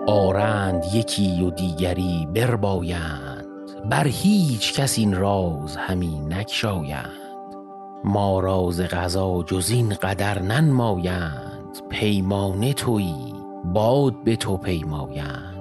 آرند یکی و دیگری بربایند، بر هیچ کس این راز همی نگشایند. ما را ز قضا جز این قدر ننمایند، پیمانه تویی باد به تو پیمایند.